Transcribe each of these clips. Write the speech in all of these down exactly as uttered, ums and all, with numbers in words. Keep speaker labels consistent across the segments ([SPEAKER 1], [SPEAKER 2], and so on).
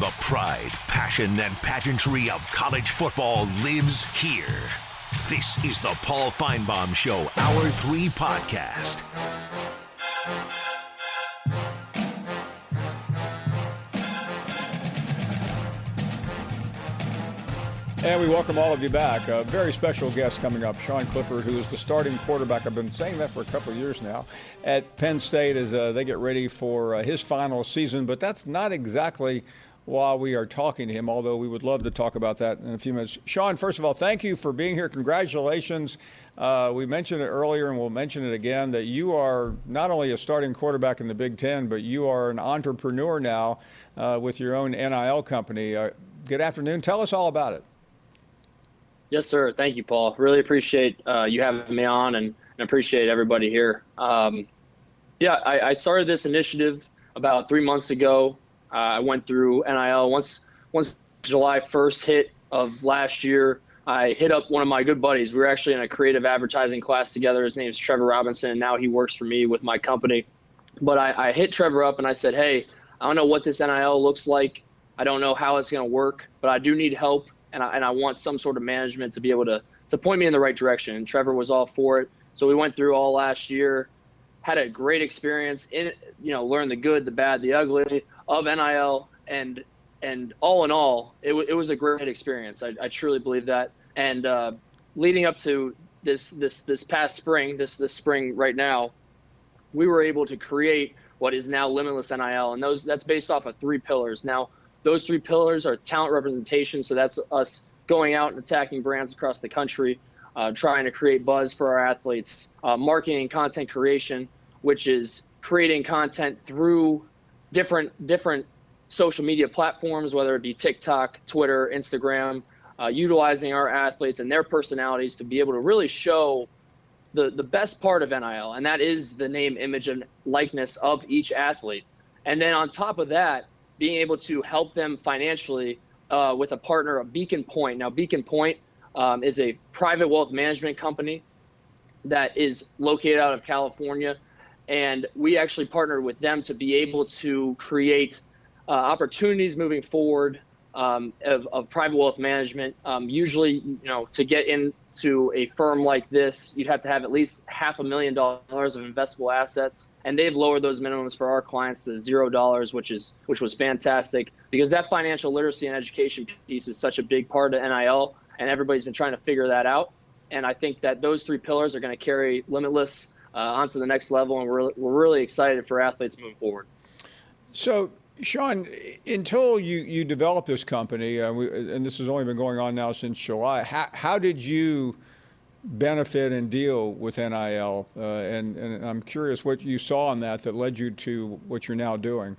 [SPEAKER 1] The pride, passion, and pageantry of college football lives here. This is the Paul Finebaum Show, Hour three podcast.
[SPEAKER 2] And we welcome all of you back. A very special guest coming up, Sean Clifford, who is the starting quarterback. I've been saying that for a couple of years now at Penn State as uh, they get ready for uh, his final season. But that's not exactly why we are talking to him, although we would love to talk about that in a few minutes. Sean, first of all, thank you for being here. Congratulations. Uh, we mentioned it earlier, and we'll mention it again, that you are not only a starting quarterback in the Big Ten, but you are an entrepreneur now uh, with your own N I L company. Uh, good afternoon. Tell us all about it.
[SPEAKER 3] Yes, sir. Thank you, Paul. Really appreciate uh, you having me on, and, and appreciate everybody here. Um, yeah, I, I started this initiative about three months ago. Uh, I went through N I L. Once once July first hit of last year, I hit up one of my good buddies. We were actually in a creative advertising class together. His name is Trevor Robinson, and now he works for me with my company. But I, I hit Trevor up, and I said, hey, I don't know what this N I L looks like. I don't know how it's going to work, but I do need help. And I, and I want some sort of management to be able to, to point me in the right direction. And Trevor was all for it. So we went through all last year, had a great experience in, you know, learned the good, the bad, the ugly of N I L. And, and all in all, it, w- it was a great experience. I, I truly believe that. And uh, leading up to this, this, this past spring, this, this spring right now, we were able to create what is now Limitless N I L. And those that's based off of three pillars. Now, those three pillars are talent representation. So that's us going out and attacking brands across the country, uh, trying to create buzz for our athletes, uh, marketing and content creation, which is creating content through different different social media platforms, whether it be TikTok, Twitter, Instagram, uh, utilizing our athletes and their personalities to be able to really show the, the best part of N I L, and that is the name, image, and likeness of each athlete. And then on top of that, being able to help them financially uh, with a partner of Beacon Point. Now, Beacon Point um, is a private wealth management company that is located out of California. And we actually partnered with them to be able to create uh, opportunities moving forward um, of, of private wealth management. Um, usually, you know, to get into a firm like this, you'd have to have at least half a million dollars of investable assets. And they've lowered those minimums for our clients to zero dollars, which is which was fantastic, because that financial literacy and education piece is such a big part of N I L, and everybody's been trying to figure that out. And I think that those three pillars are going to carry Limitless uh, onto the next level, and we're we're really excited for athletes moving forward.
[SPEAKER 2] So, Sean, until you, you developed this company, uh, we, and this has only been going on now since July, how, how did you benefit and deal with N I L? Uh, and, and I'm curious what you saw in that that led you to what you're now doing.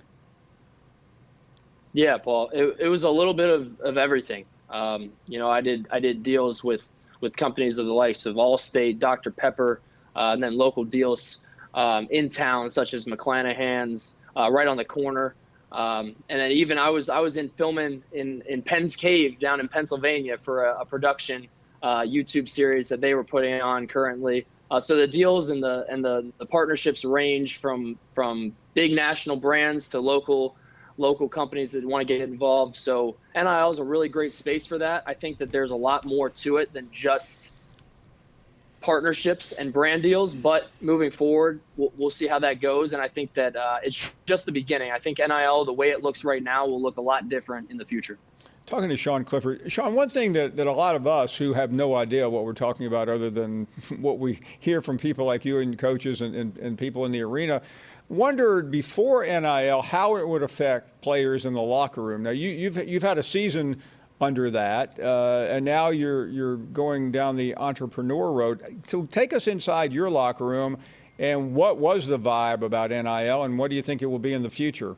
[SPEAKER 3] Yeah, Paul, it, it was a little bit of, of everything. Um, you know, I did I did deals with, with companies of the likes of Allstate, Doctor Pepper, uh, and then local deals um, in town, such as McClanahan's, uh, right on the corner. Um, and then even I was I was in filming in, in Penn's Cave down in Pennsylvania for a, a production uh, YouTube series that they were putting on currently. Uh, so the deals and the and the, the partnerships range from from big national brands to local local companies that want to get involved. So N I L is a really great space for that. I think that there's a lot more to it than just partnerships and brand deals, but moving forward, we'll, we'll see how that goes. And I think that uh, it's just the beginning. I think N I L, the way it looks right now, will look a lot different in the future.
[SPEAKER 2] Talking to Sean Clifford. Sean, one thing that, that a lot of us who have no idea what we're talking about other than what we hear from people like you and coaches and, and, and people in the arena, wondered before N I L how it would affect players in the locker room. Now, you, you've you've had a season under that, uh, and now you're you're going down the entrepreneur road. So take us inside your locker room, and what was the vibe about N I L, and what do you think it will be in the future?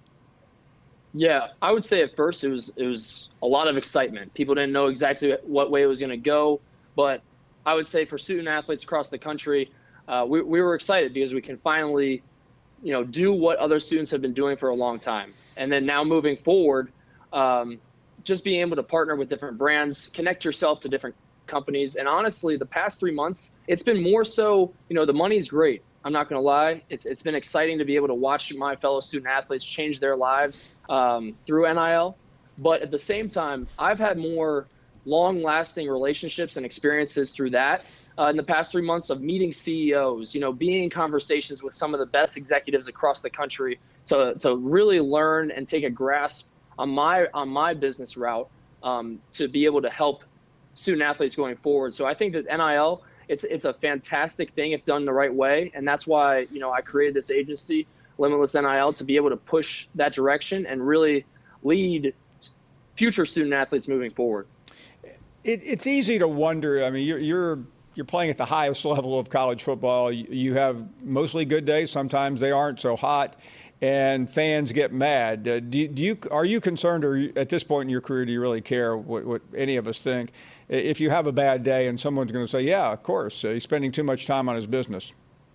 [SPEAKER 3] Yeah, I would say at first it was it was a lot of excitement. People didn't know exactly what way it was going to go, but I would say for student athletes across the country, uh, we we were excited because we can finally, you know, do what other students have been doing for a long time. And then now moving forward, um, just being able to partner with different brands, connect yourself to different companies. And honestly, the past three months, it's been more so, you know, the money's great. I'm not going to lie. It's it's been exciting to be able to watch my fellow student athletes change their lives um, through N I L. But at the same time, I've had more long-lasting relationships and experiences through that uh, in the past three months of meeting C E Os, you know, being in conversations with some of the best executives across the country to to really learn and take a grasp on my on my business route um, to be able to help student athletes going forward. So I think that N I L, it's it's a fantastic thing if done the right way, and that's why, you know, I created this agency, Limitless N I L, to be able to push that direction and really lead future student athletes moving forward.
[SPEAKER 2] It, it's easy to wonder. I mean, you're you're you're playing at the highest level of college football. You, you have mostly good days. Sometimes they aren't so hot, and fans get mad. Uh, do, do you are you concerned, or at this point in your career, do you really care what, what any of us think? If you have a bad day and someone's going to say, "Yeah, of course, uh, he's spending too much time on his business."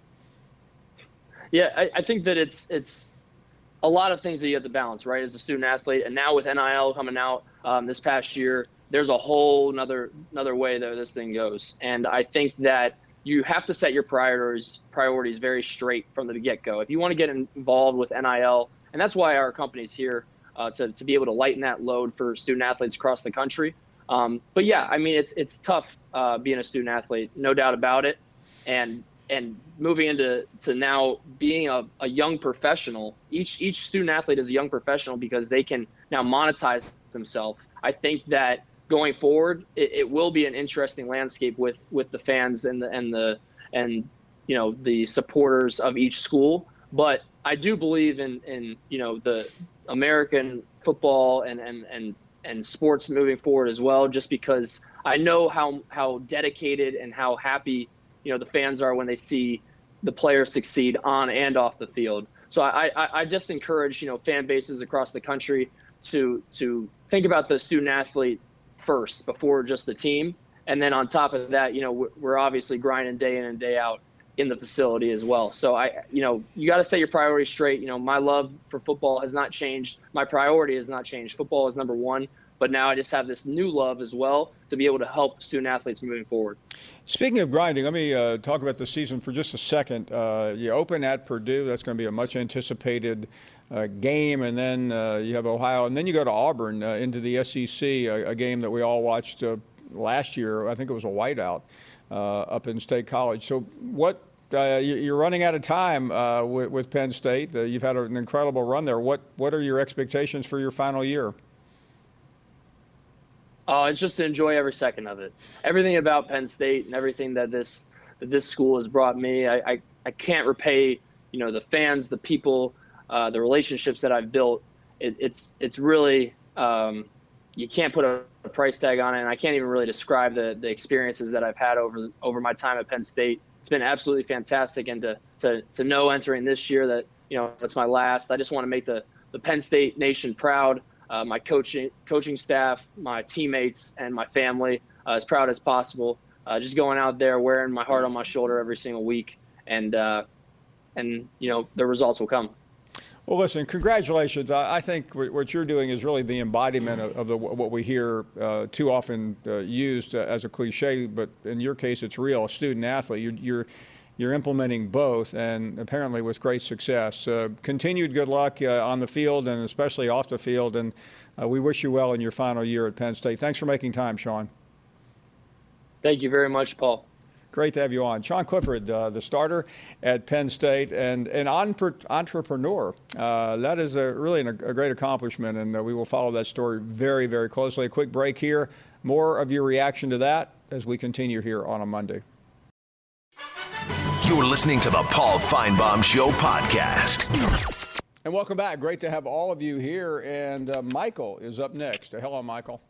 [SPEAKER 3] Yeah, I, I think that it's it's a lot of things that you have to balance, right, as a student athlete. And now with N I L coming out um, this past year, there's a whole another another way that this thing goes. And I think that you have to set your priorities priorities very straight from the get-go. If you want to get involved with N I L, and that's why our company's here uh, to to be able to lighten that load for student athletes across the country. Um, but yeah, I mean, it's it's tough uh, being a student athlete, no doubt about it. And and moving into to now being a, a young professional, each each student athlete is a young professional because they can now monetize themselves. I think that going forward, it, it will be an interesting landscape with with the fans and the and the and you know the supporters of each school. But I do believe in in you know the American football and and and and sports moving forward as well, just because I know how how dedicated and how happy you know the fans are when they see the players succeed on and off the field. So I I, I just encourage you know fan bases across the country to to think about the student athlete first before just the team. And then on top of that, you know, we're obviously grinding day in and day out in the facility as well. So I, you know, you got to set your priorities straight. You know, my love for football has not changed. My priority has not changed. Football is number one, but now I just have this new love as well to be able to help student athletes moving forward.
[SPEAKER 2] Speaking of grinding, let me uh, talk about the season for just a second. Uh, you open at Purdue. That's going to be a much anticipated uh, game. And then uh, you have Ohio. And then you go to Auburn uh, into the S E C, a, a game that we all watched uh, last year. I think it was a whiteout uh, up in State College. So what uh, you're running out of time uh, with, with Penn State. Uh, you've had an incredible run there. What, what are your expectations for your final year?
[SPEAKER 3] Oh, it's just to enjoy every second of it. Everything about Penn State and everything that this that this school has brought me, I, I, I can't repay, you know, the fans, the people, uh, the relationships that I've built. It, it's it's really um, you can't put a, a price tag on it, and I can't even really describe the the experiences that I've had over over my time at Penn State. It's been absolutely fantastic, and to to to know entering this year that you know it's my last. I just want to make the the Penn State Nation proud. Uh, my coaching coaching staff, my teammates, and my family uh, as proud as possible. Uh, just going out there, wearing my heart on my shoulder every single week, and uh, and you know the results will come.
[SPEAKER 2] Well, listen, congratulations. I, I think what you're doing is really the embodiment of, of the, what we hear uh, too often uh, used uh, as a cliche, but in your case, it's real. A student athlete, you're. you're You're implementing both, and apparently with great success. Uh, continued good luck uh, on the field and especially off the field, and uh, we wish you well in your final year at Penn State. Thanks for making time, Sean.
[SPEAKER 3] Thank you very much, Paul.
[SPEAKER 2] Great to have you on. Sean Clifford, uh, the starter at Penn State, and an entrepreneur. Uh, that is a, really an, a great accomplishment, and uh, we will follow that story very, very closely. A quick break here. More of your reaction to that as we continue here on a Monday.
[SPEAKER 1] You're listening to the Paul Finebaum Show podcast.
[SPEAKER 2] And welcome back. Great to have all of you here. And uh, Michael is up next. Uh, hello, Michael.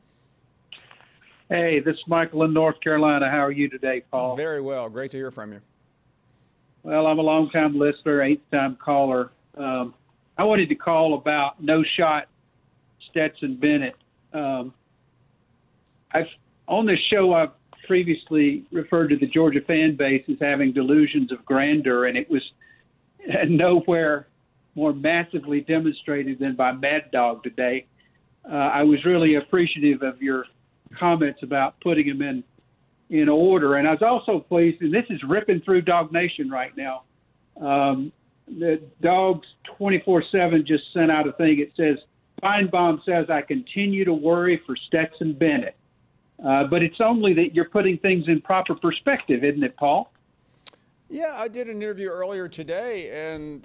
[SPEAKER 4] Hey, this is Michael in North Carolina. How are you today, Paul?
[SPEAKER 2] Very well. Great to hear from you.
[SPEAKER 4] Well, I'm a long-time listener, eighth-time caller. Um, I wanted to call about no-shot Stetson Bennett. Um, I've on this show, I've previously referred to the Georgia fan base as having delusions of grandeur, and it was nowhere more massively demonstrated than by Mad Dog today. Uh, I was really appreciative of your comments about putting him in in order, and I was also pleased, and this is ripping through Dog Nation right now, Um, the Dogs twenty-four seven just sent out a thing. It says, Feinbaum says, I continue to worry for Stetson Bennett. Uh, but it's only that you're putting things in proper perspective, isn't it, Paul?
[SPEAKER 2] Yeah, I did an interview earlier today, and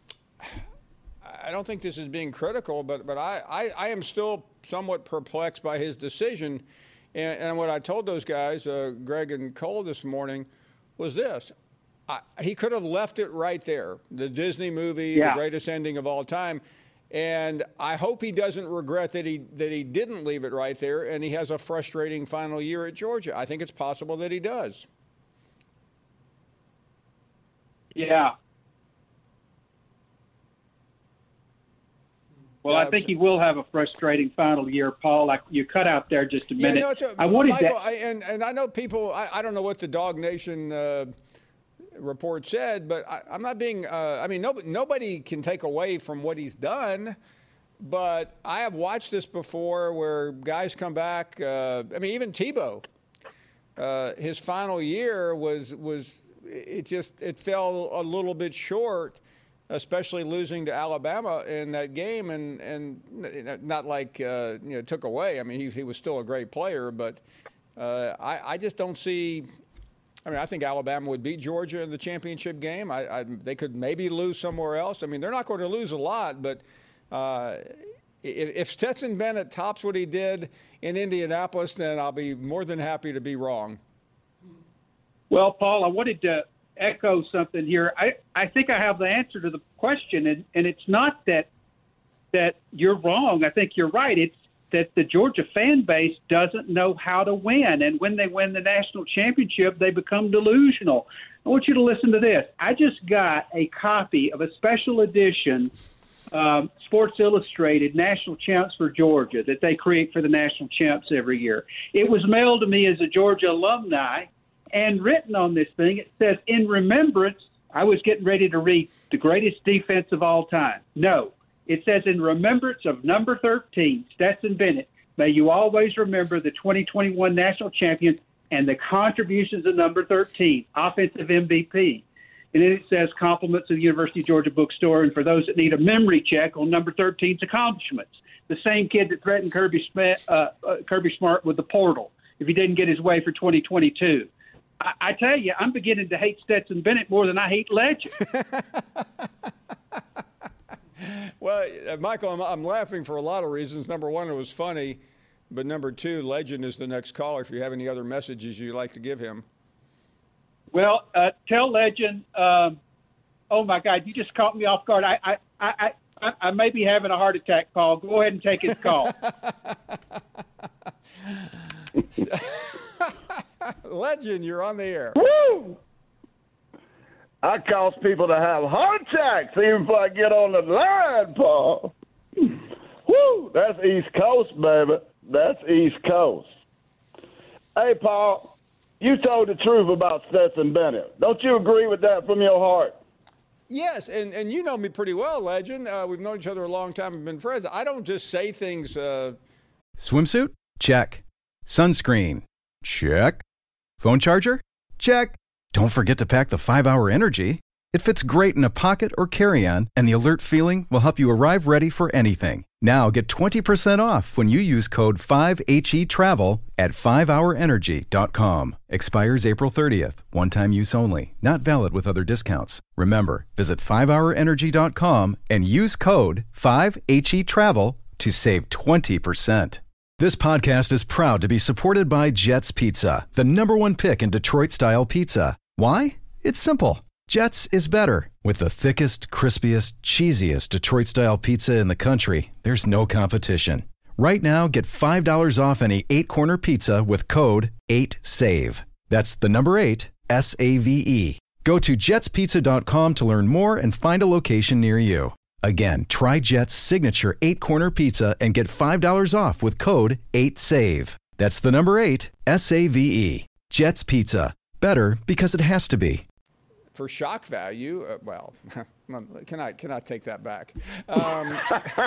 [SPEAKER 2] I don't think this is being critical, but, but I, I, I am still somewhat perplexed by his decision. And, and what I told those guys, uh, Greg and Cole this morning, was this. I, he could have left it right there, the Disney movie, yeah. the greatest ending of all time. And I hope he doesn't regret that he that he didn't leave it right there and he has a frustrating final year at Georgia. I think it's possible that he does.
[SPEAKER 4] Yeah. Well,
[SPEAKER 2] yeah,
[SPEAKER 4] I think he will have a frustrating final year, Paul. Like you cut out there just a minute.
[SPEAKER 2] Yeah, no, it's a,
[SPEAKER 4] I wanted
[SPEAKER 2] Michael,
[SPEAKER 4] to,
[SPEAKER 2] I, and, and I know people, I, I don't know what the Dog Nation uh, report said, but I, I'm not being, uh, I mean, nobody, nobody can take away from what he's done, but I have watched this before where guys come back. Uh, I mean, even Tebow, uh, his final year was, was it just, it fell a little bit short, especially losing to Alabama in that game, and, and not like, uh, you know, took away. I mean, he, he was still a great player, but uh, I, I just don't see, I mean, I think Alabama would beat Georgia in the championship game. I, I, they could maybe lose somewhere else. I mean, they're not going to lose a lot, but uh, if, if Stetson Bennett tops what he did in Indianapolis, then I'll be more than happy to be wrong.
[SPEAKER 4] Well, Paul, I wanted to echo something here. I, I think I have the answer to the question, and, and it's not that that you're wrong. I think you're right. It's that the Georgia fan base doesn't know how to win. And when they win the national championship, they become delusional. I want you to listen to this. I just got a copy of a special edition um, Sports Illustrated National Champs for Georgia that they create for the national champs every year. It was mailed to me as a Georgia alumni, and written on this thing, it says, in remembrance, I was getting ready to read the greatest defense of all time. No. It says, in remembrance of number thirteen, Stetson Bennett, may you always remember the twenty twenty-one national champion and the contributions of number thirteen, offensive M V P. And then it says, compliments of the University of Georgia bookstore, and for those that need a memory check on number thirteen's accomplishments. The same kid that threatened Kirby Smart, uh, uh, Kirby Smart with the portal if he didn't get his way for twenty twenty-two. I, I tell you, I'm beginning to hate Stetson Bennett more than I hate Legend.
[SPEAKER 2] Well, uh, Michael, I'm, I'm laughing for a lot of reasons. Number one, it was funny. But number two, Legend is the next caller if you have any other messages you'd like to give him.
[SPEAKER 4] Well, uh, tell Legend, um, oh, my God, you just caught me off guard. I, I, I, I, I may be having a heart attack, Paul. Go ahead and take his call.
[SPEAKER 2] Legend, you're on the air.
[SPEAKER 5] Woo! I cause people to have heart attacks even if I get on the line, Paul. Woo! That's East Coast, baby. That's East Coast. Hey, Paul, you told the truth about Stetson Bennett. Don't you agree with that from your heart?
[SPEAKER 2] Yes, and, and you know me pretty well, Legend. Uh, we've known each other a long time and been friends. I don't just say things. Uh...
[SPEAKER 6] Swimsuit? Check. Sunscreen? Check. Phone charger? Check. Don't forget to pack the five hour Energy. It fits great in a pocket or carry-on, and the alert feeling will help you arrive ready for anything. Now get twenty percent off when you use code five H E travel at five hour energy dot com. Expires April thirtieth. One-time use only. Not valid with other discounts. Remember, visit five hour energy dot com and use code five H E travel to save twenty percent. This podcast is proud to be supported by Jets Pizza, the number one pick in Detroit-style pizza. Why? It's simple. Jets is better. With the thickest, crispiest, cheesiest Detroit-style pizza in the country, there's no competition. Right now, get five dollars off any eight-corner pizza with code eight save. That's the number eight, S A V E. Go to jets pizza dot com to learn more and find a location near you. Again, try Jet's signature eight-corner pizza and get five dollars off with code eight save. That's the number eight, S A V E. Jet's Pizza. Better because it has to be.
[SPEAKER 2] For shock value, uh, well, can I can I take that back? Um,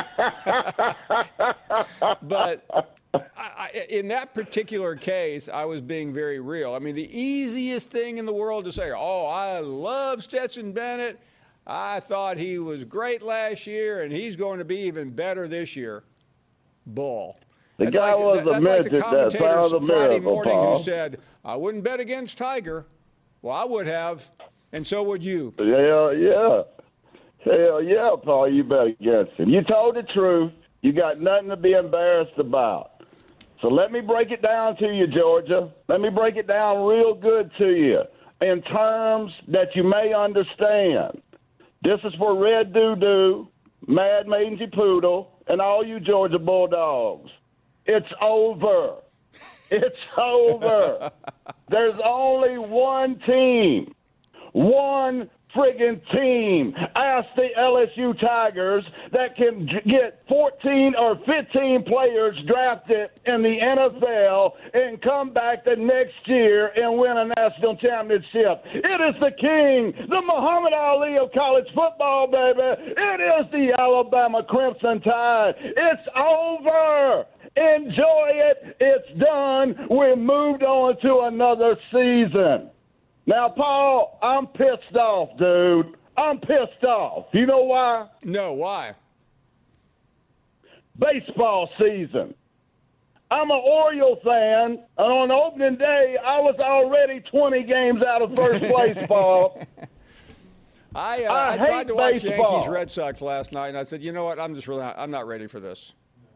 [SPEAKER 2] but I, I, in that particular case, I was being very real. I mean, the easiest thing in the world to say, oh, I love Stetson Bennett. I thought he was great last year, and he's going to be even better this year. Bull.
[SPEAKER 5] The
[SPEAKER 2] That's
[SPEAKER 5] guy
[SPEAKER 2] like,
[SPEAKER 5] was
[SPEAKER 2] that's
[SPEAKER 5] a
[SPEAKER 2] like
[SPEAKER 5] midget
[SPEAKER 2] the
[SPEAKER 5] that
[SPEAKER 2] commentator
[SPEAKER 5] found a
[SPEAKER 2] Friday
[SPEAKER 5] miracle,
[SPEAKER 2] morning
[SPEAKER 5] Paul.
[SPEAKER 2] who said, I wouldn't bet against Tiger. Well, I would have, and so would you.
[SPEAKER 5] Yeah, yeah. Hell yeah, Paul, you bet against him. You told the truth. You got nothing to be embarrassed about. So let me break it down to you, Georgia. Let me break it down real good to you in terms that you may understand. This is for Red Doo-Doo, Mad Mangy Poodle, and all you Georgia Bulldogs. It's over. It's over. There's only one team. One friggin' team. Ask the L S U Tigers that can get fourteen or fifteen players drafted in the N F L and come back the next year and win a national championship. It is the king, the Muhammad Ali of college football, baby. It is the Alabama Crimson Tide. It's over. Enjoy it. It's done. We moved on to another season. Now, Paul, I'm pissed off, dude. I'm pissed off. You know why?
[SPEAKER 2] No, why?
[SPEAKER 5] Baseball season. I'm an Oriole fan, and on opening day, I was already twenty games out of first place, Paul.
[SPEAKER 2] I, uh,
[SPEAKER 5] I
[SPEAKER 2] I tried
[SPEAKER 5] hate
[SPEAKER 2] to watch
[SPEAKER 5] baseball.
[SPEAKER 2] Yankees Red Sox last night, and I said, you know what? I'm just really not, I'm not ready for this.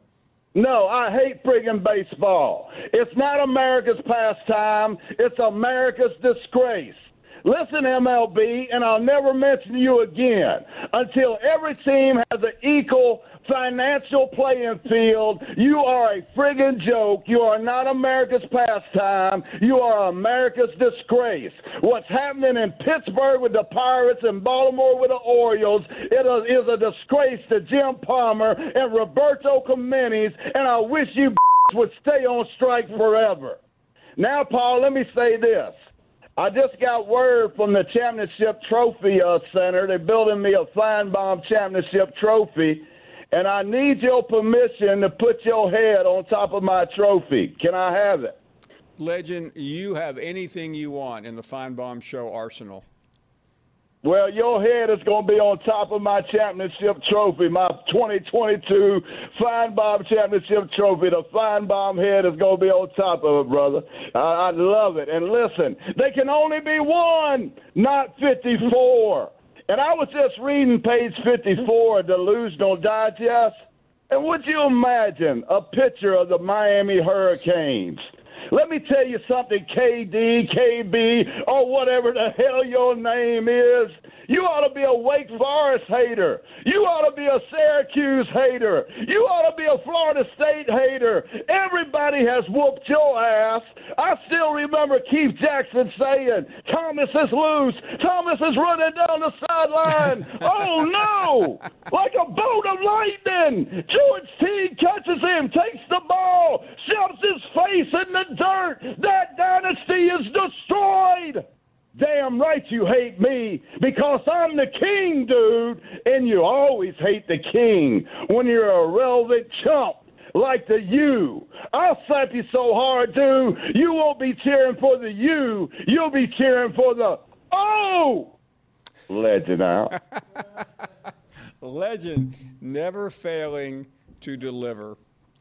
[SPEAKER 5] No, I hate friggin' baseball. It's not America's pastime. It's America's disgrace. Listen, M L B, and I'll never mention you again. Until every team has an equal financial playing field, you are a friggin' joke. You are not America's pastime. You are America's disgrace. What's happening in Pittsburgh with the Pirates and Baltimore with the Orioles it is a disgrace to Jim Palmer and Roberto Clemente, and I wish you would stay on strike forever. Now, Paul, let me say this. I just got word from the championship trophy uh, center. They're building me a Feinbaum championship trophy, and I need your permission to put your head on top of my trophy. Can I have it?
[SPEAKER 2] Legend, you have anything you want in the Feinbaum Show arsenal.
[SPEAKER 5] Well, your head is going to be on top of my championship trophy, my twenty twenty-two Feinbaum championship trophy. The Feinbaum head is going to be on top of it, brother. I, I love it. And listen, they can only be one, not fifty-four. And I was just reading page fifty-four of Delusional Digest, and would you imagine a picture of the Miami Hurricanes? Let me tell you something, K D, K B, or whatever the hell your name is. You ought to be a Wake Forest hater. You ought to be a Syracuse hater. You ought to be a Florida State hater. Everybody has whooped your ass. I still remember Keith Jackson saying, Thomas is loose. Thomas is running down the sideline. Oh, no. Like a bolt of lightning. George Teague catches him, takes the ball, shoves his face in the dirt. That dynasty is destroyed. Damn right you hate me because I'm the king, dude. And you always hate the king when you're a relevant chump like the U. I'll slap you so hard, dude, you won't be cheering for the U. You'll be cheering for the O. Legend out.
[SPEAKER 2] Legend, never failing to deliver.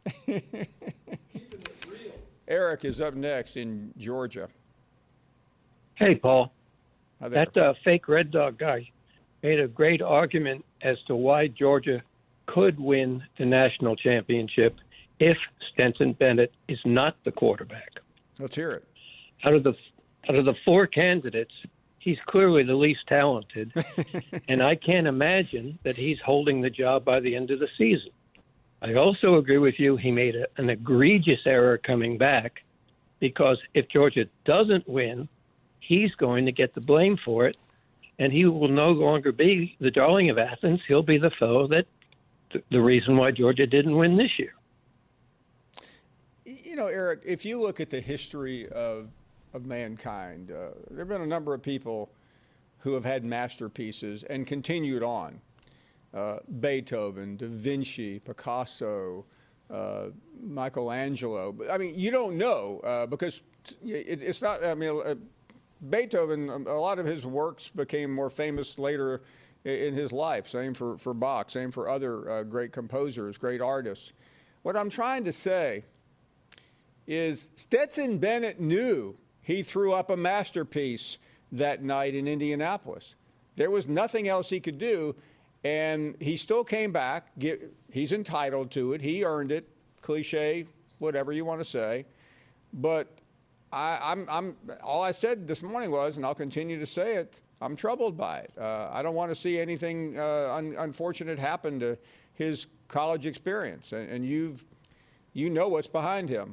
[SPEAKER 2] Eric is up next in Georgia.
[SPEAKER 7] Hey, Paul.
[SPEAKER 2] Hi there.
[SPEAKER 7] That uh, fake Red Dog guy made a great argument as to why Georgia could win the national championship if Stetson Bennett is not the quarterback.
[SPEAKER 2] Let's hear it.
[SPEAKER 7] Out of the out of the four candidates, he's clearly the least talented, and I can't imagine that he's holding the job by the end of the season. I also agree with you. He made a, an egregious error coming back because if Georgia doesn't win, he's going to get the blame for it, and he will no longer be the darling of Athens. He'll be the foe that th- the reason why Georgia didn't win this year.
[SPEAKER 2] You know, Eric, if you look at the history of of mankind, uh, there have been a number of people who have had masterpieces and continued on. Uh, Beethoven, Da Vinci, Picasso, uh, Michelangelo. I mean, you don't know uh, because it, it's not, I mean, uh, Beethoven, a lot of his works became more famous later in his life. Same for, for Bach, same for other uh, great composers, great artists. What I'm trying to say is Stetson Bennett knew he threw up a masterpiece that night in Indianapolis. There was nothing else he could do, and he still came back. He's entitled to it. He earned it. Cliche, whatever you want to say. But I, I'm, I'm, all I said this morning was, and I'll continue to say it, I'm troubled by it. Uh, I don't want to see anything uh, un- unfortunate happen to his college experience, and, and you've, you know what's behind him.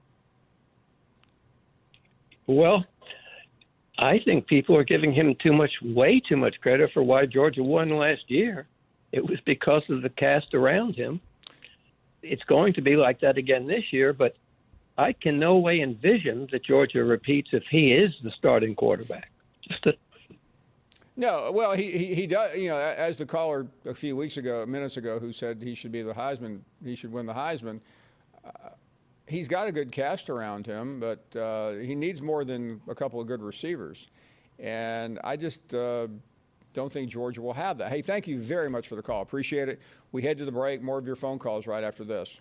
[SPEAKER 7] Well, I think people are giving him too much, way too much credit for why Georgia won last year. It was because of the cast around him. It's going to be like that again this year, but I can no way envision that Georgia repeats if he is the starting quarterback. Just a
[SPEAKER 2] No, well, he, he he does. You know, as the caller a few weeks ago, minutes ago, who said he should be the Heisman, he should win the Heisman. Uh, he's got a good cast around him, but uh, he needs more than a couple of good receivers, and I just uh, don't think Georgia will have that. Hey, thank you very much for the call. Appreciate it. We head to the break. More of your phone calls right after this.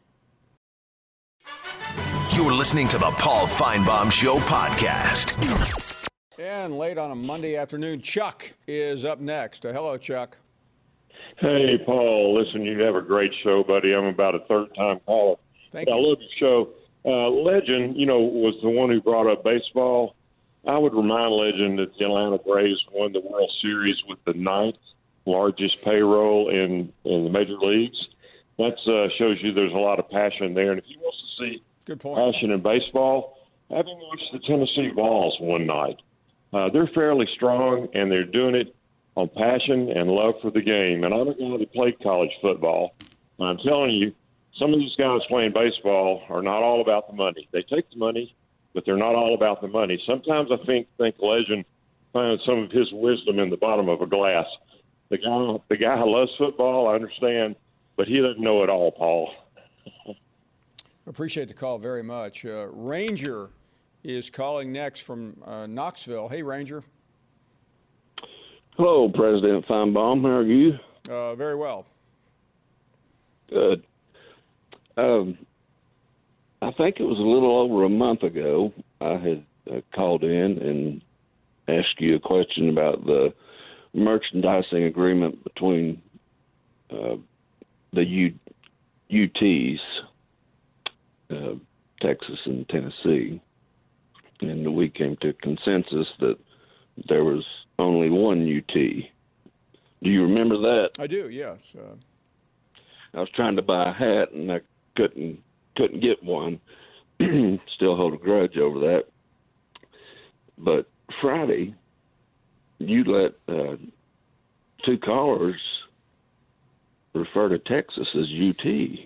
[SPEAKER 1] You're listening to the Paul Feinbaum Show podcast.
[SPEAKER 2] And late on a Monday afternoon, Chuck is up next. Uh, hello, Chuck.
[SPEAKER 8] Hey, Paul. Listen, you have a great show, buddy. I'm about a third-time caller.
[SPEAKER 2] Thank
[SPEAKER 8] I
[SPEAKER 2] you.
[SPEAKER 8] love your show. Uh, Legend, you know, was the one who brought up baseball. I would remind Legend that the Atlanta Braves won the World Series with the ninth largest payroll in, in the major leagues. That uh, shows you there's a lot of passion there. And if he wants to see
[SPEAKER 2] Good point.
[SPEAKER 8] passion in baseball, have him watch the Tennessee Vols one night. Uh, they're fairly strong, and they're doing it on passion and love for the game. And I'm a guy that played college football. And I'm telling you, some of these guys playing baseball are not all about the money. They take the money, but they're not all about the money. Sometimes I think think Legend finds some of his wisdom in the bottom of a glass. The guy, the guy loves football, I understand, but he doesn't know it all, Paul.
[SPEAKER 2] Appreciate the call very much. Uh, Ranger is calling next from uh, Knoxville. Hey, Ranger.
[SPEAKER 9] Hello, President Feinbaum. How are you?
[SPEAKER 2] Uh, very well.
[SPEAKER 9] Good. Um, I think it was a little over a month ago I had uh, called in and asked you a question about the merchandising agreement between uh, the U- UTs, uh, Texas and Tennessee. And we came to consensus that there was only one U T. Do you remember that?
[SPEAKER 2] I do, yes. Uh,
[SPEAKER 9] I was trying to buy a hat, and I couldn't couldn't get one. Still hold a grudge over that. But Friday, you let uh, two callers refer to Texas as U T.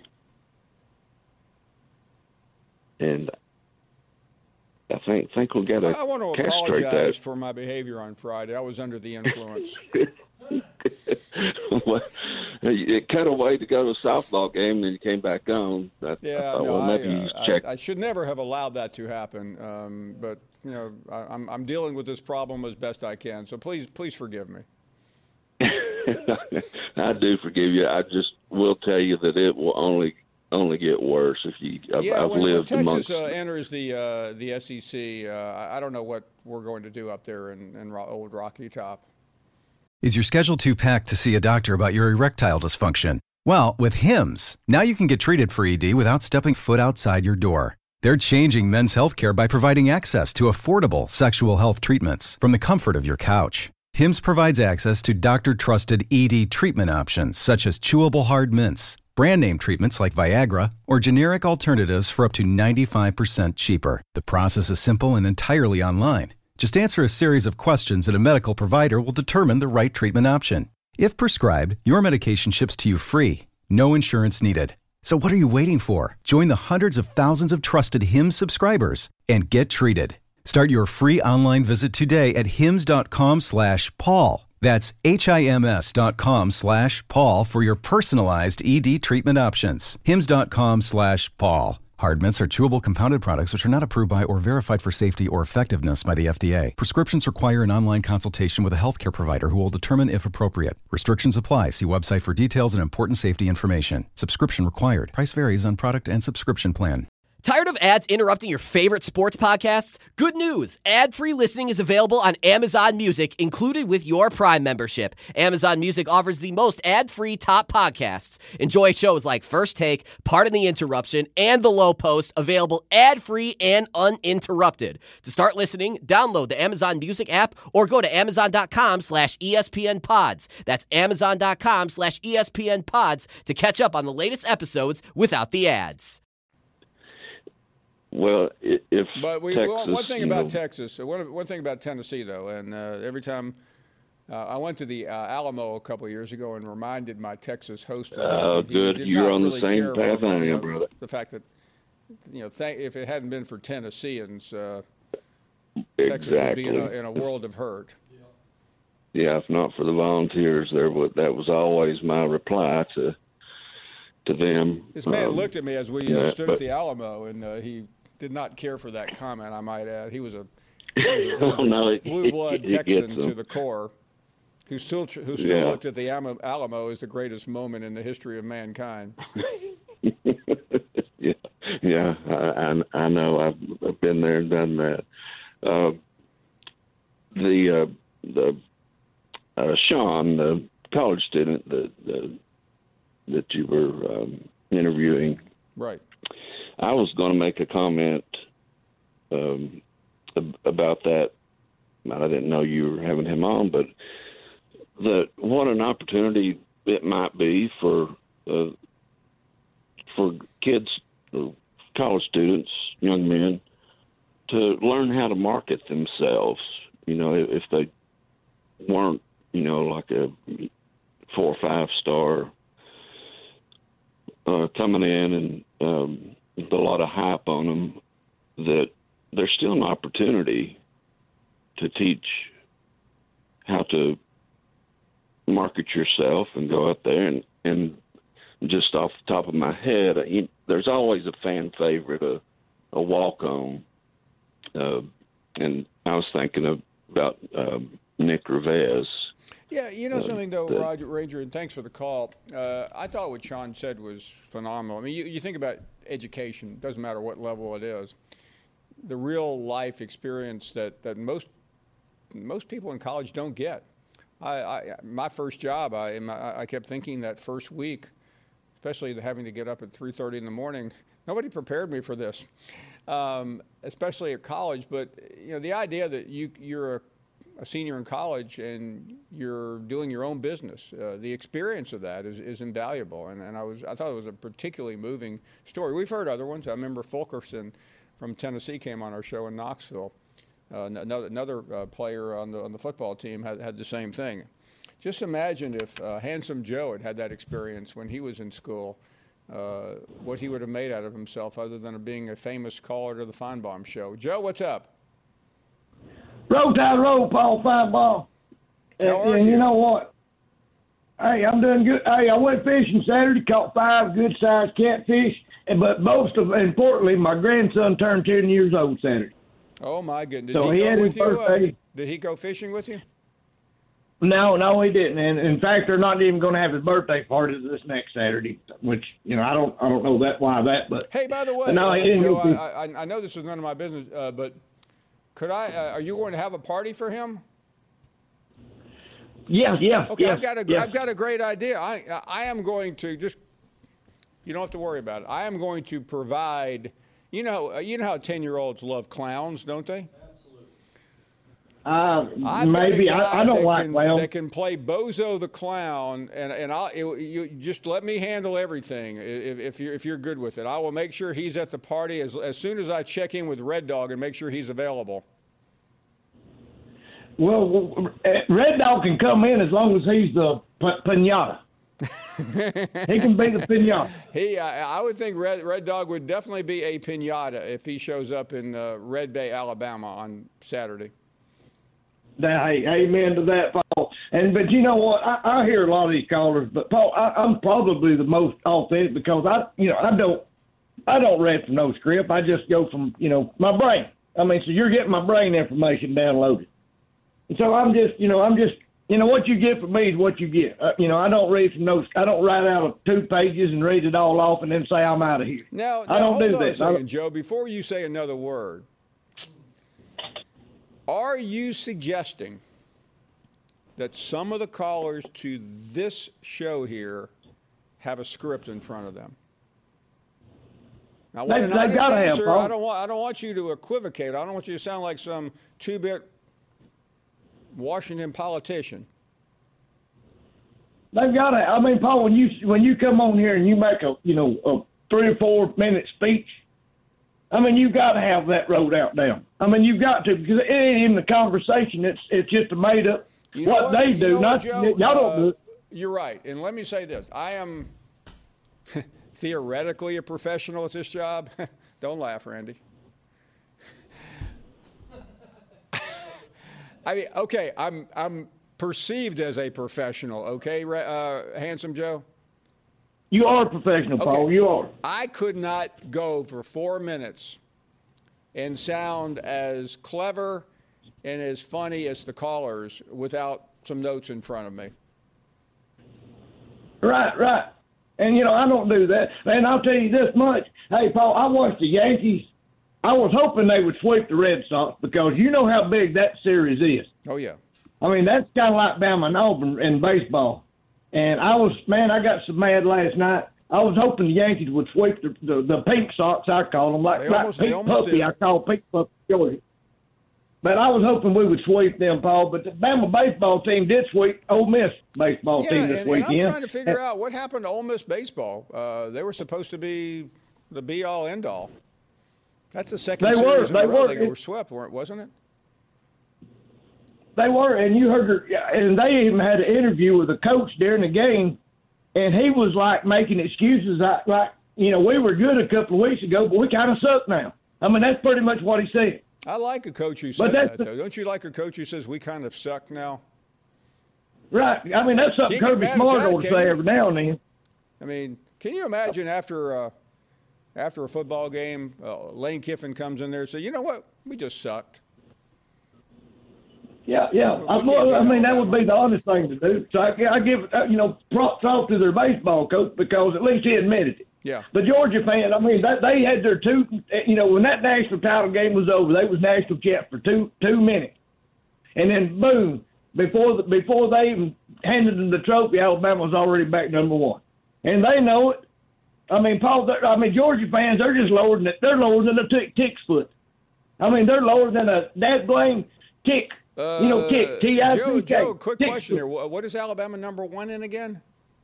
[SPEAKER 9] And I think think we got to
[SPEAKER 2] I want to
[SPEAKER 9] castrate
[SPEAKER 2] apologize
[SPEAKER 9] that.
[SPEAKER 2] for my behavior on Friday. I was under the influence.
[SPEAKER 9] Well, it cut away to go to a softball game, and then you came back on. I,
[SPEAKER 2] Yeah,
[SPEAKER 9] I thought,
[SPEAKER 2] no,
[SPEAKER 9] well,
[SPEAKER 2] I,
[SPEAKER 9] maybe you
[SPEAKER 2] uh,
[SPEAKER 9] check.
[SPEAKER 2] I, I should never have allowed that to happen. Um, but you know, I, I'm I'm dealing with this problem as best I can. So please, please forgive me.
[SPEAKER 9] I do forgive you. I just will tell you that it will only only get worse if you. I've,
[SPEAKER 2] Yeah,
[SPEAKER 9] I've
[SPEAKER 2] when, when
[SPEAKER 9] lived
[SPEAKER 2] Texas
[SPEAKER 9] amongst.
[SPEAKER 2] uh, enters the uh, the S E C, uh, I, I don't know what we're going to do up there in, in Ro- old Rocky Top.
[SPEAKER 6] Is your schedule too packed to see a doctor about your erectile dysfunction? Well, with Hims, now you can get treated for E D without stepping foot outside your door. They're changing men's healthcare by providing access to affordable sexual health treatments from the comfort of your couch. Hims provides access to doctor-trusted E D treatment options such as chewable hard mints, brand name treatments like Viagra, or generic alternatives for up to ninety-five percent cheaper. The process is simple and entirely online. Just answer a series of questions and a medical provider will determine the right treatment option. If prescribed, your medication ships to you free. No insurance needed. So what are you waiting for? Join the hundreds of thousands of trusted Hims subscribers and get treated. Start your free online visit today at hims.com slash Paul. That's H-I-M-S dot com slash Paul for your personalized E D treatment options. Hims.com slash Paul. Hard Mints are chewable compounded products which are not approved by or verified for safety or effectiveness by the F D A. Prescriptions require an online consultation with a healthcare provider who will determine if appropriate. Restrictions apply. See website for details and important safety information. Subscription required. Price varies on product and subscription plan.
[SPEAKER 10] Tired of ads interrupting your favorite sports podcasts? Good news! Ad-free listening is available on Amazon Music, included with your Prime membership. Amazon Music offers the most ad-free top podcasts. Enjoy shows like First Take, Pardon the Interruption, and The Low Post, available ad-free and uninterrupted. To start listening, download the Amazon Music app or go to amazon.com slash ESPN pods. That's amazon.com slash ESPN pods to catch up on the latest episodes without the ads.
[SPEAKER 9] Well, if
[SPEAKER 2] but we
[SPEAKER 9] Texas,
[SPEAKER 2] well, one thing about
[SPEAKER 9] know,
[SPEAKER 2] Texas, one one thing about Tennessee though, and uh, every time uh, I went to the uh, Alamo a couple of years ago and reminded my Texas host.
[SPEAKER 9] Oh, uh, good, you're on really the same path I am, brother.
[SPEAKER 2] The fact that you know, th- if it hadn't been for Tennesseans, uh,
[SPEAKER 9] exactly.
[SPEAKER 2] Texas would be in a, in a world of hurt.
[SPEAKER 9] Yeah, if not for the Volunteers, there would that was always my reply to to them.
[SPEAKER 2] This man
[SPEAKER 9] um,
[SPEAKER 2] looked at me as we uh,
[SPEAKER 9] yeah,
[SPEAKER 2] stood
[SPEAKER 9] but,
[SPEAKER 2] at the Alamo, and uh, he did not care for that comment, I might add. He was a, he was a,
[SPEAKER 9] oh, no, it,
[SPEAKER 2] blue blood
[SPEAKER 9] it, it
[SPEAKER 2] Texan to the core, who still who still
[SPEAKER 9] yeah.
[SPEAKER 2] looked at the Alamo as the greatest moment in the history of mankind.
[SPEAKER 9] yeah, yeah, I, I, I know. I've, I've been there and done that. Uh, the uh, the uh, Sean, the college student that the, that you were um, interviewing,
[SPEAKER 2] right?
[SPEAKER 9] I was going to make a comment um, about that. I didn't know you were having him on, but that what an opportunity it might be for uh, for kids, uh, college students, young men, to learn how to market themselves. You know, if they weren't, you know, like a four or five star uh, coming in and um, with a lot of hype on them, that there's still an opportunity to teach how to market yourself and go out there and, and just off the top of my head, you, there's always a fan favorite, a, a walk-on. Uh, and I was thinking of, about um, Nick Revesz.
[SPEAKER 2] Yeah, you know
[SPEAKER 9] uh,
[SPEAKER 2] something, though,
[SPEAKER 9] the,
[SPEAKER 2] Roger, Ranger, and thanks for the call. Uh, I thought what Sean said was phenomenal. I mean, you, you think about education, doesn't matter what level it is, the real life experience that, that most most people in college don't get. I, I my first job, I, my, I kept thinking that first week, especially having to get up at three thirty in the morning, nobody prepared me for this, um, especially at college. But you know, the idea that you you're a, a senior in college and you're doing your own business, uh, the experience of that is, is invaluable. And, and I was I thought it was a particularly moving story. We've heard other ones. I remember Fulkerson from Tennessee came on our show in Knoxville. Uh, another another uh, player on the on the football team had, had the same thing. Just imagine if uh, Handsome Joe had had that experience when he was in school, uh, what he would have made out of himself other than being a famous caller to the Feinbaum Show. Joe, what's up?
[SPEAKER 11] Roll Tide Roll, Paul Feinbaum. And,
[SPEAKER 2] How are
[SPEAKER 11] and
[SPEAKER 2] you?
[SPEAKER 11] you know what? Hey, I'm doing good. Hey, I went fishing Saturday, caught five good-sized catfish, and but most of importantly, my grandson turned ten years old Saturday.
[SPEAKER 2] Oh my goodness!
[SPEAKER 11] So
[SPEAKER 2] Did he,
[SPEAKER 11] he
[SPEAKER 2] go
[SPEAKER 11] had
[SPEAKER 2] with
[SPEAKER 11] his
[SPEAKER 2] you? Uh,
[SPEAKER 11] birthday.
[SPEAKER 2] did he go fishing with you?
[SPEAKER 11] No, no, he didn't. And in fact, they're not even going to have his birthday party this next Saturday. Which you know, I don't, I don't know that why that, but
[SPEAKER 2] Hey, by the way,
[SPEAKER 11] no,
[SPEAKER 2] uh,
[SPEAKER 11] he didn't
[SPEAKER 2] Joe,
[SPEAKER 11] go fishing.
[SPEAKER 2] I, I, I know this is none of my business, uh, but could I? Uh, are you going to have a party for him?
[SPEAKER 11] Yeah, yeah.
[SPEAKER 2] Okay,
[SPEAKER 11] yes,
[SPEAKER 2] I've got a,
[SPEAKER 11] yes.
[SPEAKER 2] have got a great idea. I, I am going to just, you don't have to worry about it. I am going to provide. You know, uh, you know how ten-year-olds love clowns, don't they?
[SPEAKER 11] Uh,
[SPEAKER 2] I've
[SPEAKER 11] maybe
[SPEAKER 2] got a guy
[SPEAKER 11] I, I don't
[SPEAKER 2] that
[SPEAKER 11] like
[SPEAKER 2] can,
[SPEAKER 11] clowns.
[SPEAKER 2] that can play Bozo the Clown, and and I'll it, you just let me handle everything if, if you're if you're good with it. I will make sure he's at the party as as soon as I check in with Red Dog and make sure he's available.
[SPEAKER 11] Well, Red Dog can come in as long as he's the p- pinata. He can be the pinata.
[SPEAKER 2] He, I, I would think Red Red Dog would definitely be a pinata if he shows up in uh, Red Bay, Alabama on Saturday.
[SPEAKER 11] Hey, amen to that, Paul. And but you know what? I, I hear a lot of these callers, but Paul, I, I'm probably the most authentic because I, you know, I don't, I don't read from no script. I just go from, you know, my brain. I mean, so you're getting my brain information downloaded. And so I'm just, you know, I'm just, you know, what you get from me is what you get. Uh, you know, I don't read from no, I don't write out of two pages and read it all off and then say I'm out of here.
[SPEAKER 2] Now,
[SPEAKER 11] I don't
[SPEAKER 2] now,
[SPEAKER 11] do
[SPEAKER 2] hold on
[SPEAKER 11] that.
[SPEAKER 2] a second, Joe, before you say another word, are you suggesting that some of the callers to this show here have a script in front of them? Now, I want
[SPEAKER 11] They-
[SPEAKER 2] an
[SPEAKER 11] they
[SPEAKER 2] honest
[SPEAKER 11] gotta have,
[SPEAKER 2] answer.
[SPEAKER 11] Paul.
[SPEAKER 2] I don't want. I don't want you to equivocate. I don't want you to sound like some two-bit Washington politician.
[SPEAKER 11] They've got to. I mean, Paul, when you when you come on here and you make a you know a three or four minute speech, I mean, you've got to have that wrote out down. I mean, you've got to, because it ain't even the conversation. It's it's just a made up
[SPEAKER 2] You know
[SPEAKER 11] what, they
[SPEAKER 2] You
[SPEAKER 11] do.
[SPEAKER 2] know
[SPEAKER 11] Not
[SPEAKER 2] what, Joe?
[SPEAKER 11] y'all don't
[SPEAKER 2] Uh,
[SPEAKER 11] do it.
[SPEAKER 2] You're right. And let me say this: I am theoretically a professional at this job. Don't laugh, Randy. I mean, okay, I'm I'm perceived as a professional, okay, uh, Handsome Joe?
[SPEAKER 11] You are a professional, Paul.
[SPEAKER 2] Okay.
[SPEAKER 11] You are.
[SPEAKER 2] I could not go for four minutes and sound as clever and as funny as the callers without some notes in front of me.
[SPEAKER 11] Right, right. And, you know, I don't do that. And I'll tell you this much. Hey, Paul, I watched the Yankees. I was hoping they would sweep the Red Sox because you know how big that series is.
[SPEAKER 2] Oh, yeah.
[SPEAKER 11] I mean, that's kind of like Bama and Auburn in baseball. And I was, man, I got so mad last night. I was hoping the Yankees would sweep the, the, the Pink Sox, I call them, like,
[SPEAKER 2] They
[SPEAKER 11] like
[SPEAKER 2] almost- they
[SPEAKER 11] Pink
[SPEAKER 2] almost
[SPEAKER 11] Puppy,
[SPEAKER 2] did.
[SPEAKER 11] I call Pink Puppy Georgia. But I was hoping we would sweep them, Paul. But the Bama baseball team did sweep Ole Miss baseball
[SPEAKER 2] Yeah,
[SPEAKER 11] team
[SPEAKER 2] and,
[SPEAKER 11] this
[SPEAKER 2] and
[SPEAKER 11] weekend.
[SPEAKER 2] I'm trying to figure out what happened to Ole Miss baseball. Uh, they were supposed to be the be-all, end-all. That's the second
[SPEAKER 11] They
[SPEAKER 2] series
[SPEAKER 11] were,
[SPEAKER 2] in a
[SPEAKER 11] they
[SPEAKER 2] row
[SPEAKER 11] were.
[SPEAKER 2] they were swept, weren't- wasn't it?
[SPEAKER 11] They were, and you heard her, and they even had an interview with the coach during the game, and he was like making excuses, like, like you know, we were good a couple of weeks ago, but we kind of suck now. I mean, that's pretty much what he said.
[SPEAKER 2] I like a coach who
[SPEAKER 11] But
[SPEAKER 2] says
[SPEAKER 11] that's
[SPEAKER 2] that,
[SPEAKER 11] the-
[SPEAKER 2] though. Don't you like a coach who says we kind of suck now?
[SPEAKER 11] Right. I mean, that's something
[SPEAKER 2] Can't get
[SPEAKER 11] Kirby
[SPEAKER 2] mad at
[SPEAKER 11] Smart
[SPEAKER 2] that,
[SPEAKER 11] ought to
[SPEAKER 2] can
[SPEAKER 11] say
[SPEAKER 2] you?
[SPEAKER 11] every now and then.
[SPEAKER 2] I mean, can you imagine after uh, after a football game, uh, Lane Kiffin comes in there and says, you know what, we just sucked.
[SPEAKER 11] Yeah, yeah.
[SPEAKER 2] We
[SPEAKER 11] I,
[SPEAKER 2] can't
[SPEAKER 11] well,
[SPEAKER 2] beat
[SPEAKER 11] I mean, that would
[SPEAKER 2] Alabama.
[SPEAKER 11] be the honest thing to do. So I, I give, uh, you know, props off to their baseball coach because at least he admitted it.
[SPEAKER 2] Yeah.
[SPEAKER 11] The Georgia fan, I mean, that, they had their two, you know, when that national title game was over, they was national champ for two two minutes. And then, boom, before the, before they even handed them the trophy, Alabama was already back number one. And they know it. I mean, Paul, they're- I mean, Georgia fans, they're just lower than it. They're lower than a tick, tick's foot. I mean, they're lower than a dad blame tick.
[SPEAKER 2] Uh,
[SPEAKER 11] you know, tick, T I C K.
[SPEAKER 2] Joe, Joe, quick
[SPEAKER 11] tick
[SPEAKER 2] question
[SPEAKER 11] foot.
[SPEAKER 2] here. Wh- What is Alabama number one in again?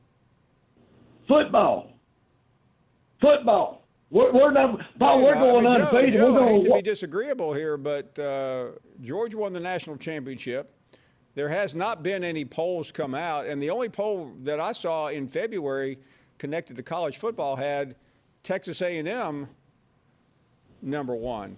[SPEAKER 11] Football. Football. We're, we're number, Paul,
[SPEAKER 2] Wait,
[SPEAKER 11] we're
[SPEAKER 2] now, I
[SPEAKER 11] going
[SPEAKER 2] mean, Joe,
[SPEAKER 11] undefeated.
[SPEAKER 2] Joe,
[SPEAKER 11] we're
[SPEAKER 2] I hate
[SPEAKER 11] going
[SPEAKER 2] to be disagreeable here, but uh, Georgia won the national championship. There has not been any polls come out, and the only poll that I saw in February connected to college football had Texas A and M number one.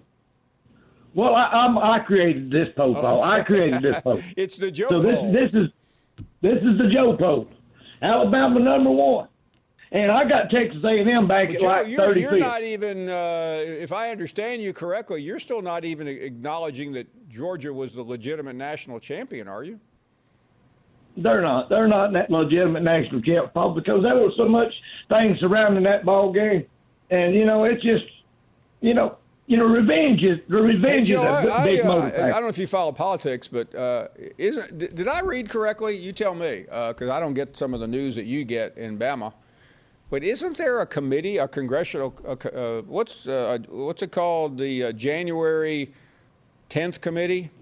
[SPEAKER 11] Well, I, I'm, I created this poll, Paul. I created this poll.
[SPEAKER 2] It's the Joe
[SPEAKER 11] So this,
[SPEAKER 2] poll.
[SPEAKER 11] this is this is the Joe poll. Alabama number one, and I got Texas A and M back
[SPEAKER 2] But
[SPEAKER 11] at
[SPEAKER 2] Joe,
[SPEAKER 11] like
[SPEAKER 2] you're,
[SPEAKER 11] thirty
[SPEAKER 2] you're
[SPEAKER 11] feet.
[SPEAKER 2] not even, uh, if I understand you correctly, you're still not even acknowledging that Georgia was the legitimate national champion, are you?
[SPEAKER 11] They're not. They're not that legitimate national champ, Paul, because there was so much things surrounding that ball game, and you know, it's just, you know, you know, revenge is the revenge
[SPEAKER 2] Hey, Joe,
[SPEAKER 11] is a
[SPEAKER 2] I,
[SPEAKER 11] big
[SPEAKER 2] I, uh,
[SPEAKER 11] motivator.
[SPEAKER 2] I don't know if you follow politics, but uh, isn't did, did I read correctly? You tell me, because I don't get some of the news that you get in Bama. But isn't there a committee, a congressional, uh, uh, what's uh, what's it called, the uh, January tenth committee?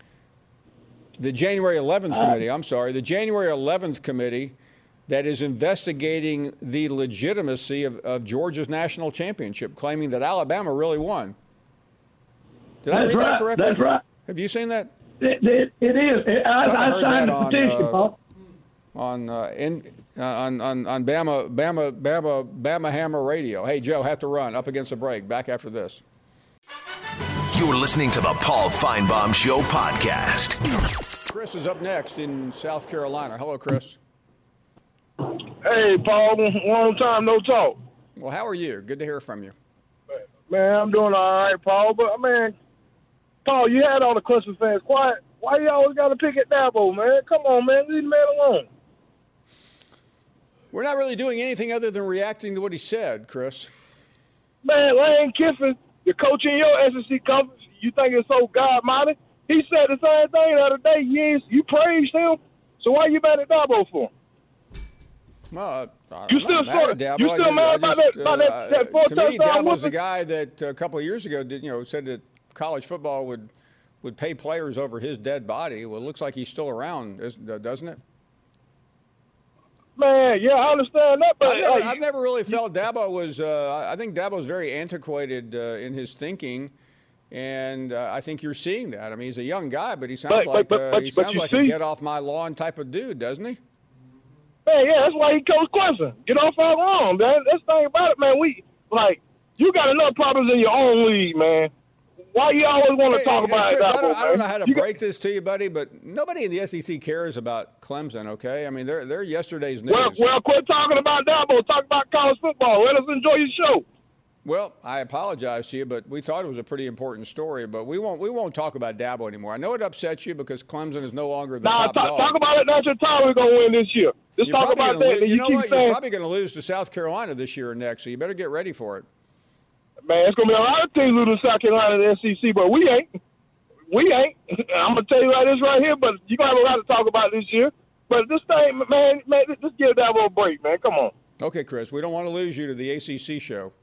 [SPEAKER 2] The January eleventh
[SPEAKER 11] Uh,
[SPEAKER 2] committee, I'm sorry, the January eleventh committee that is investigating the legitimacy of, of Georgia's national championship, claiming that Alabama really won. Did I
[SPEAKER 11] That's
[SPEAKER 2] read that
[SPEAKER 11] right.
[SPEAKER 2] correctly?
[SPEAKER 11] That's right.
[SPEAKER 2] Have you seen that?
[SPEAKER 11] It, it, it is. It, I,
[SPEAKER 2] Thought I
[SPEAKER 11] I
[SPEAKER 2] heard
[SPEAKER 11] signed
[SPEAKER 2] that
[SPEAKER 11] a
[SPEAKER 2] on,
[SPEAKER 11] petition,
[SPEAKER 2] uh,
[SPEAKER 11] Paul.
[SPEAKER 2] On uh, in, uh, on on on Bama Bama Bama Bama Hammer Radio. Hey Joe, have to run up against the break. Back after this.
[SPEAKER 1] You're listening to the Paul Feinbaum Show podcast.
[SPEAKER 2] Chris is up next in South Carolina. Hello, Chris.
[SPEAKER 12] Hey, Paul. Long time no talk.
[SPEAKER 2] Well, how are you? Good to hear from you.
[SPEAKER 12] Man, I'm doing all right, Paul. But, man, Paul, you had all the Clemson fans quiet. Why you always got to pick at Dabo, man? Come on, man. Leave the man alone.
[SPEAKER 2] We're not really doing anything other than reacting to what he said, Chris.
[SPEAKER 12] Man, Lane Kiffin, the coach in your S E C conference, you think it's so God-minded? He said the same thing the other day. You, you praised him. So why you mad at Dabo for?
[SPEAKER 2] Well, I'm
[SPEAKER 12] you
[SPEAKER 2] not
[SPEAKER 12] still
[SPEAKER 2] mad at Dabo.
[SPEAKER 12] You still
[SPEAKER 2] I
[SPEAKER 12] mad
[SPEAKER 2] just,
[SPEAKER 12] about
[SPEAKER 2] I
[SPEAKER 12] that?
[SPEAKER 2] just,
[SPEAKER 12] About
[SPEAKER 2] uh,
[SPEAKER 12] that, that four
[SPEAKER 2] to me,
[SPEAKER 12] touchdown
[SPEAKER 2] Dabo's the
[SPEAKER 12] whooping?
[SPEAKER 2] guy that a couple of years ago did, you know, said that college football would would pay players over his dead body. Well, it looks like he's still around, doesn't it?
[SPEAKER 12] Man, yeah, I understand that, but
[SPEAKER 2] I've never,
[SPEAKER 12] uh,
[SPEAKER 2] I've never really felt Dabo was. Uh, I think Dabo's very antiquated uh, in his thinking, and uh, I think you're seeing that. I mean, he's a young guy, but he sounds
[SPEAKER 12] But-
[SPEAKER 2] like
[SPEAKER 12] but-
[SPEAKER 2] uh,
[SPEAKER 12] but-
[SPEAKER 2] he
[SPEAKER 12] but
[SPEAKER 2] sounds
[SPEAKER 12] you
[SPEAKER 2] like a
[SPEAKER 12] see-
[SPEAKER 2] get off my lawn type of dude, doesn't he?
[SPEAKER 12] Man, yeah, that's why he coached Clemson. Get off our lawn, man. That's the thing about it, man. We like you got enough problems in your own league, man. Why you always want to
[SPEAKER 2] Hey,
[SPEAKER 12] talk
[SPEAKER 2] hey,
[SPEAKER 12] about
[SPEAKER 2] Chris,
[SPEAKER 12] it?
[SPEAKER 2] I don't, I don't know
[SPEAKER 12] man?
[SPEAKER 2] how to
[SPEAKER 12] You got-
[SPEAKER 2] break this to you, buddy, but nobody in the S E C cares about Clemson. Okay, I mean they're they're yesterday's news.
[SPEAKER 12] well, well, quit talking about Dabo. Talk about college football. Let us enjoy your show.
[SPEAKER 2] Well, I apologize to you, but we thought it was a pretty important story. But we won't we won't talk about Dabo anymore. I know it upsets you because Clemson is no longer the
[SPEAKER 12] Nah,
[SPEAKER 2] top
[SPEAKER 12] talk,
[SPEAKER 2] dog.
[SPEAKER 12] talk about it. That's your time we're gonna win this year. Just
[SPEAKER 2] You're
[SPEAKER 12] talk
[SPEAKER 2] probably
[SPEAKER 12] about
[SPEAKER 2] gonna
[SPEAKER 12] that.
[SPEAKER 2] lo-
[SPEAKER 12] and
[SPEAKER 2] you
[SPEAKER 12] you
[SPEAKER 2] know
[SPEAKER 12] keep
[SPEAKER 2] what?
[SPEAKER 12] saying,
[SPEAKER 2] You're probably going to lose to South Carolina this year or next, so you better get ready for it.
[SPEAKER 12] man, it's gonna be a lot of teams losing South Carolina in the S E C, but we ain't. We ain't. I'm gonna tell you like this right here, but you gonna have a lot to talk about this year. But this thing, man, man, just give Dabo a break, man. Come on.
[SPEAKER 2] Okay, Chris, we don't want to lose you to the A C C show.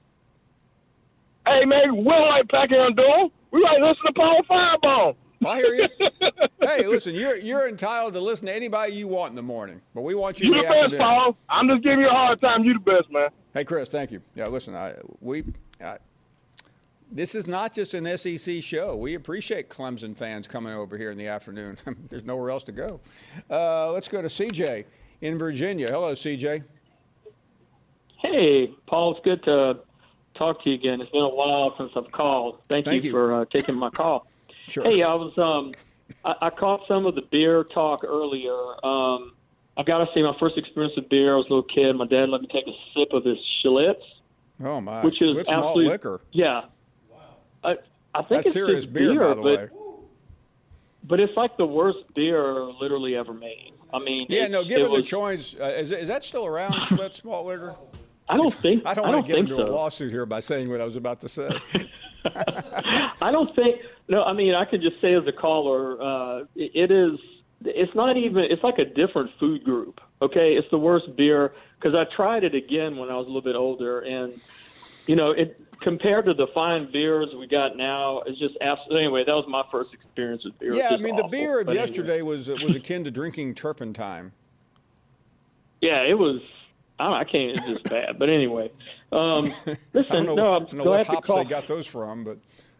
[SPEAKER 12] Hey, man, we don't like packing on doing. We like listen to Paul Fireball.
[SPEAKER 2] I hear you. Hey, listen, you're you're entitled to listen to anybody you want in the morning, but we want you
[SPEAKER 12] You
[SPEAKER 2] in
[SPEAKER 12] the
[SPEAKER 2] the
[SPEAKER 12] best,
[SPEAKER 2] afternoon.
[SPEAKER 12] Paul. I'm just giving you a hard time. You the best, man.
[SPEAKER 2] Hey, Chris, thank you. Yeah, listen, I, we I, this is not just an S E C show. We appreciate Clemson fans coming over here in the afternoon. There's nowhere else to go. Uh, let's go to C J in Virginia. Hello, C J.
[SPEAKER 13] Hey, Paul, it's good to talk to you again. It's been a while since I've called. Thank,
[SPEAKER 2] Thank
[SPEAKER 13] you,
[SPEAKER 2] you.
[SPEAKER 13] for uh, taking my call.
[SPEAKER 2] Sure.
[SPEAKER 13] Hey, I was um, I, I caught some of the beer talk earlier. Um, I've got to say, my first experience with beer, I was a little kid. My dad let me take a sip of his Schlitz,
[SPEAKER 2] Oh my,
[SPEAKER 13] which is
[SPEAKER 2] Schlitz malt
[SPEAKER 13] absolutely
[SPEAKER 2] liquor.
[SPEAKER 13] Yeah, I I think
[SPEAKER 2] That's
[SPEAKER 13] it's
[SPEAKER 2] serious
[SPEAKER 13] just
[SPEAKER 2] beer, by the
[SPEAKER 13] but,
[SPEAKER 2] way.
[SPEAKER 13] But it's like the worst beer literally ever made. I mean,
[SPEAKER 2] Yeah,
[SPEAKER 13] it's,
[SPEAKER 2] no.
[SPEAKER 13] it
[SPEAKER 2] Given the
[SPEAKER 13] was,
[SPEAKER 2] choice, uh, is is that still around? Schlitz malt liquor?
[SPEAKER 13] I don't think
[SPEAKER 2] I don't
[SPEAKER 13] I
[SPEAKER 2] want
[SPEAKER 13] don't
[SPEAKER 2] to get
[SPEAKER 13] think
[SPEAKER 2] into
[SPEAKER 13] so.
[SPEAKER 2] a lawsuit here by saying what I was about to say.
[SPEAKER 13] I don't think. No, I mean, I could just say as a caller, uh, it, it is. It's not even. It's like a different food group. Okay, it's the worst beer because I tried it again when I was a little bit older, and you know, it compared to the fine beers we got now, it's just absolutely. Anyway, that was my first experience with beer. It's
[SPEAKER 2] Yeah, I
[SPEAKER 13] just
[SPEAKER 2] mean, the
[SPEAKER 13] awful.
[SPEAKER 2] beer of
[SPEAKER 13] But anyway.
[SPEAKER 2] yesterday was uh, was akin to drinking turpentine.
[SPEAKER 13] Yeah, it was. I, don't, I can't. It's just bad. But anyway, um,
[SPEAKER 2] I
[SPEAKER 13] listen.
[SPEAKER 2] don't know,
[SPEAKER 13] no,
[SPEAKER 2] I
[SPEAKER 13] I'm
[SPEAKER 2] don't know
[SPEAKER 13] glad
[SPEAKER 2] what
[SPEAKER 13] to
[SPEAKER 2] hops
[SPEAKER 13] call.
[SPEAKER 2] they got those from, but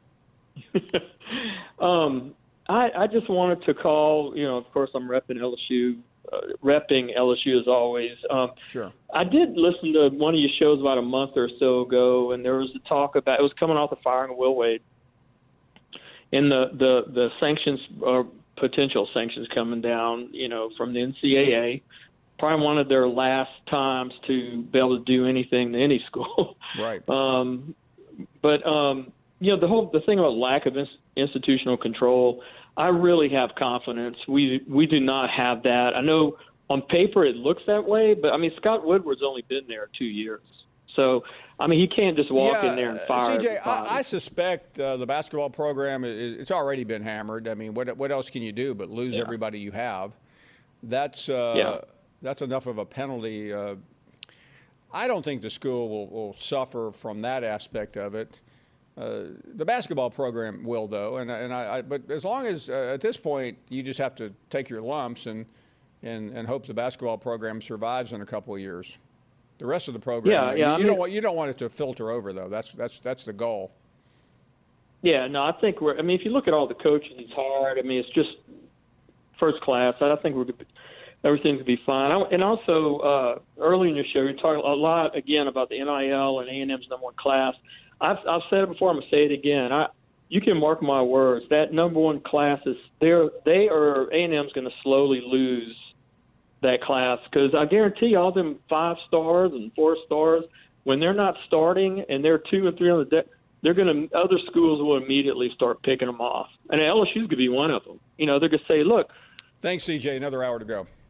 [SPEAKER 13] Um, I, I just wanted to call. You know, of course, I'm repping L S U, uh, repping L S U as always. Um,
[SPEAKER 2] sure.
[SPEAKER 13] I did listen to one of your shows about a month or so ago, and there was a talk about it was coming off the firing of Will Wade, and the the the sanctions or potential sanctions coming down. You know, from the N C double A. Probably one of their last times to be able to do anything to any school.
[SPEAKER 2] Right.
[SPEAKER 13] Um, but um, you know, the whole the thing about lack of ins- institutional control, I really have confidence. We we do not have that. I know on paper it looks that way, but I mean Scott Woodward's only been there two years, so I mean he can't just walk
[SPEAKER 2] yeah,
[SPEAKER 13] in there and
[SPEAKER 2] uh,
[SPEAKER 13] fire.
[SPEAKER 2] C J,
[SPEAKER 13] everybody.
[SPEAKER 2] I, I suspect uh, the basketball program is, it's already been hammered. I mean, what what else can you do but lose
[SPEAKER 13] Yeah.
[SPEAKER 2] everybody you have? That's uh,
[SPEAKER 13] Yeah.
[SPEAKER 2] that's enough of a penalty. Uh, I don't think the school will, will suffer from that aspect of it. Uh, the basketball program will, though, and and I, I but as long as uh, at this point you just have to take your lumps and and and hope the basketball program survives in a couple of years. The rest of the program,
[SPEAKER 13] Yeah,
[SPEAKER 2] you,
[SPEAKER 13] yeah, I
[SPEAKER 2] you
[SPEAKER 13] mean-
[SPEAKER 2] don't want you don't want it to filter over though. That's that's that's the goal.
[SPEAKER 13] Yeah, no, I think we're. I mean, if you look at all the coaching, it's hard. I mean, it's just first class. I think we're everything could be fine. I, and also, uh, early in your show, you're talking a lot again about the N I L and A and M's number one class. I've I've said it before. I'm gonna say it again. I you can mark my words. That number one class is they're they are A and M's going to slowly lose that class because I guarantee all them five stars and four stars, when they're not starting and they're two and three on the deck, they're going to other schools will immediately start picking them off, and L S U's going to be one of them. You know, they're going to say, "Look."
[SPEAKER 2] Thanks, C J. Another hour to go.